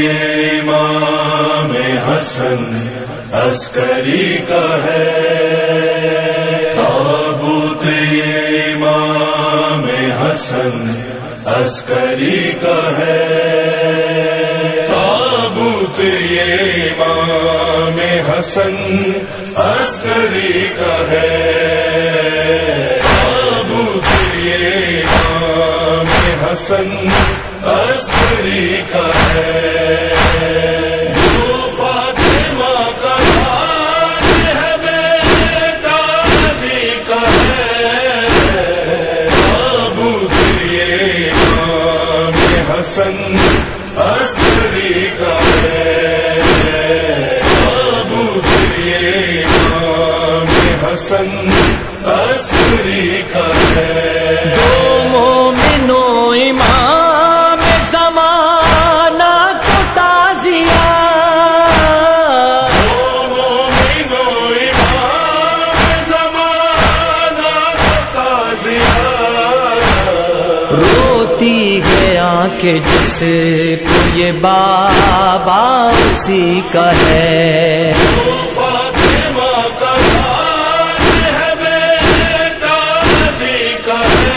یہ امام حسن عسکری کا ہے، تابوت یہ امام حسن عسکری کا ہے، تابوت یہ امام حسن عسکری کا ہے، تابوت یہ امام حسن عسکری کا ہے، جو فاطمہ کا تاج ہے بیٹا نبی کا ہے، تابوت یہ امام حسن عسکری کا ہے، تابوت یہ امام حسن عسکری کا ہے، دو مومنوں امام زمانہ کو تعزیہ، دو مومنوں امام زمانہ کو تعزیہ، روتی ہے آنکھیں جس کو یہ بابا اسی کا ہے، فاطمہ کا تاج ہے بیٹا نبی کا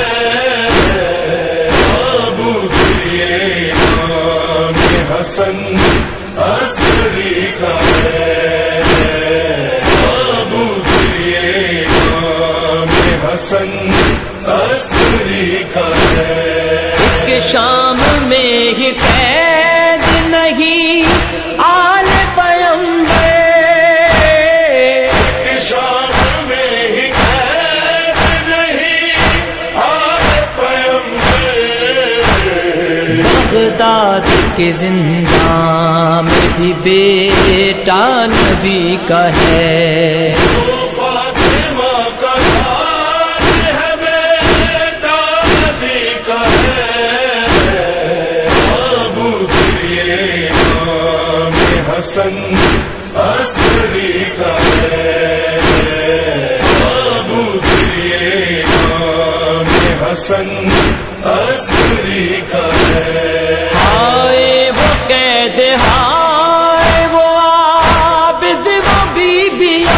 ہے، تابوت یہ امام حسن عسکری کا ہے، تابوت یہ امام حسن عسکری کا ہے، کہ شام میں ہی قید نہیں آل پیمبر، کہ شام میں ہی قید نہیں آل پیمبر، بغداد کے زندان میں بھی بیٹا نبی کا ہے، فاطمہ کا تاج ہے بیٹا نبی کا ہے، تابوت یہ امام حسن عسکری کا ہے، تابوت یہ امام حسن عسکری کا ہے، ہائے وہ قید ہائے وہ عابد وہ بیبیاں،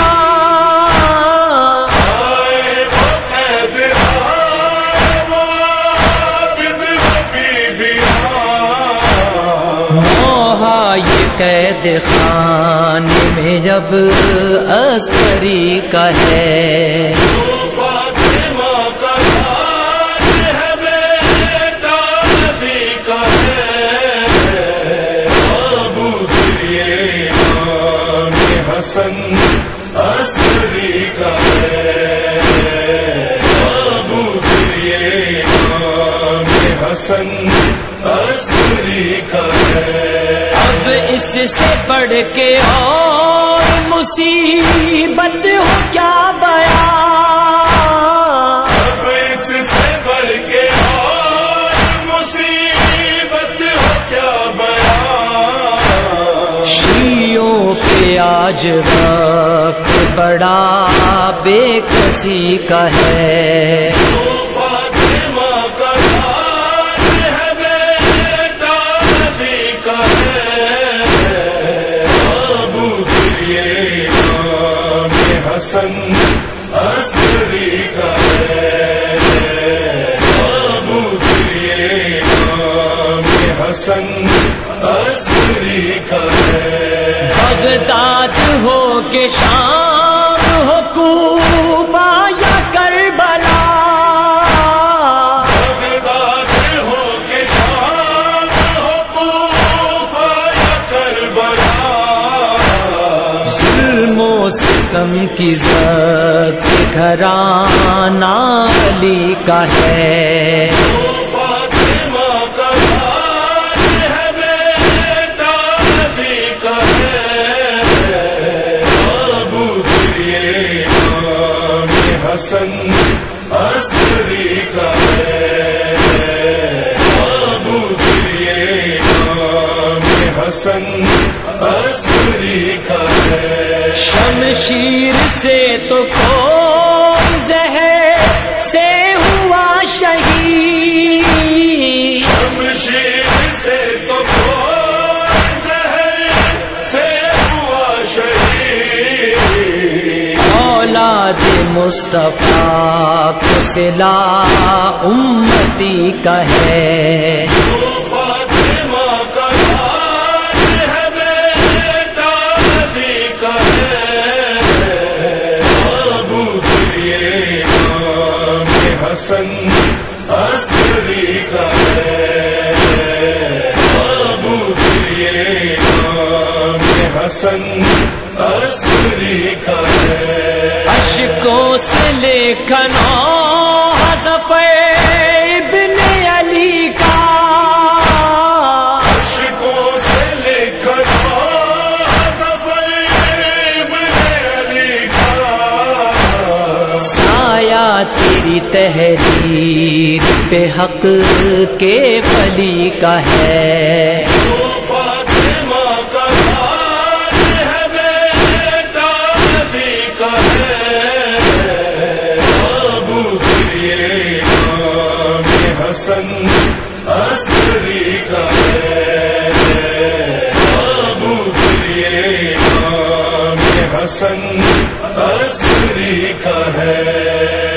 آئے وہ قید آئے وہ عابد و بیبیاں، موہا یہ قید خانے میں جب عسکری کا ہے، فاطمہ کا تاج ہے بیٹا نبی کا ہے، تابوت یہ امام حسن عسکری کا ہے، تابوت یہ امام حسن عسکری کا ہے، اب اس سے بڑھ کے اور مصیبت ہو کیا بیان، اب اس سے بڑھ کے اور مصیبت ہو کیا بیان، شیعوں پہ آج وقت بڑا بے کسی کا ہے، فاطمہ کا تاج ہے بیٹا نبی کا ہے، تابوت یہ امام حسن عسکری کا ہے، تابوت یہ امام حسن عسکری کا ہے، بغداد ہو کہ شام ہو کوفہ یا کربلا، بغداد ہو کہ شام ہو کوفہ یا کربلا، ظلم و ستم کی زد گھرانہ علی کا ہے، فاطمہ کا تاج ہے بیٹا نبی کا ہے، تابوت یہ امام حسن عسکری کا ہے، تابوت یہ امام حسن عسکری کا ہے، شمشیر سے تو کوئی زہر سے ہوا شہید، شمشیر سے تو کوئی مصطفیٰ کو صلہ امتی کا ہے. فاطمہ کا راج ہے، بیٹا علی کا ہے. ابو یہ امام حسن عسکری کا ہے. ابو یہ امام حسن عسکری کا ہے. اشکوں سے لکھنا حذف ابن علی کا، اشکوں سے لکھنا حذف ابن علی کا. سایہ تیری تحریر پہ حق کے ولی کا ہے. فاطمہ کا راج ہے، بیٹا علی کا ہے. ابو یہ امام حسن عسکری کا ہے. ابو یہ امام حسن عسکری کا ہے.